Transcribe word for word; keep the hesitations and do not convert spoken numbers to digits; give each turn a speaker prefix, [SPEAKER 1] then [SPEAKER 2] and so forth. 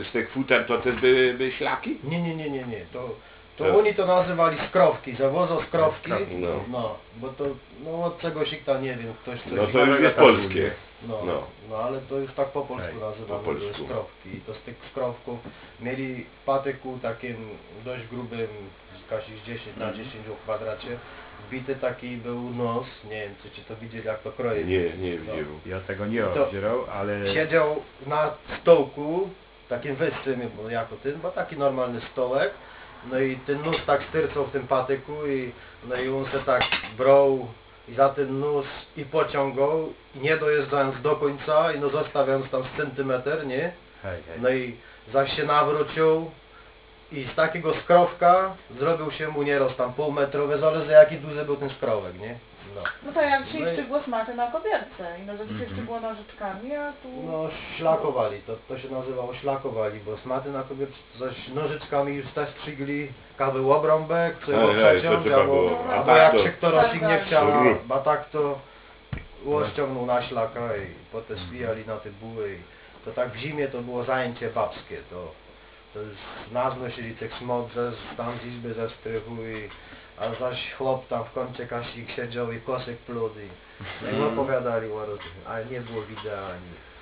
[SPEAKER 1] Z tych futer to też były, były szlaki?
[SPEAKER 2] Nie, nie, nie, nie, nie. To, to
[SPEAKER 1] To-
[SPEAKER 2] oni to nazywali skrowki, zawozo skrowki.
[SPEAKER 3] Skrowki,
[SPEAKER 1] no.
[SPEAKER 2] No, bo to, no od czegoś ich tam nie wiem, ktoś coś...
[SPEAKER 1] No to już jest polskie.
[SPEAKER 2] No,
[SPEAKER 1] No.
[SPEAKER 2] no ale to już tak po polsku
[SPEAKER 3] Tak,
[SPEAKER 2] nazywane
[SPEAKER 1] po
[SPEAKER 2] były
[SPEAKER 1] polsku.
[SPEAKER 2] skrowki. I to z tych skrowków mieli w patyku takim dość grubym, jakieś dziesięć na dziesięć w kwadracie, wbity taki był nos, nie wiem czy ci to widzieli jak to kroje.
[SPEAKER 1] Nie, nie
[SPEAKER 2] No.
[SPEAKER 1] widział.
[SPEAKER 3] Ja tego nie
[SPEAKER 2] To-
[SPEAKER 3] obzierał, ale
[SPEAKER 2] Siedział na stołku, takim wyższym, bo jako ten, bo taki normalny stołek. No i ten nóż tak styrcał w tym patyku i no i on se tak brał i za ten nóż i pociągał, i nie dojeżdżając do końca i no zostawiając tam z centymetr, nie?
[SPEAKER 3] hej, hej.
[SPEAKER 2] No i zaś się nawrócił i z takiego skrowka zrobił się mu nieraz tam półmetrowy, zależy jaki duży był ten skrowek, nie? No.
[SPEAKER 4] No to jak
[SPEAKER 2] No
[SPEAKER 4] się
[SPEAKER 2] i-
[SPEAKER 4] szczegóło smaty na kobierce i no zazwyczaj szczegóło nożyczkami, a tu...
[SPEAKER 2] No szlakowali, to, to się nazywało szlakowali, bo smaty na kobiet coś nożyczkami już też przygli, kawy obrąbek, co
[SPEAKER 1] Hej,
[SPEAKER 2] go
[SPEAKER 1] hej, to
[SPEAKER 2] przeciąć,
[SPEAKER 1] trzeba
[SPEAKER 2] albo,
[SPEAKER 1] było. A
[SPEAKER 2] albo
[SPEAKER 1] tak
[SPEAKER 2] jak
[SPEAKER 1] to-
[SPEAKER 2] się ktorosik nie chciał,
[SPEAKER 1] Rób.
[SPEAKER 2] bo tak to ściągnął na szlaka i potem zbijali na te buły i to tak w zimie to było zajęcie babskie, to, to już nas nosili tych smodze, tam z izby ze strychu i a zaś chłop tam w kącie kasik siedział i kosek plód i no i opowiadali o różnych, ale nie było wideo ani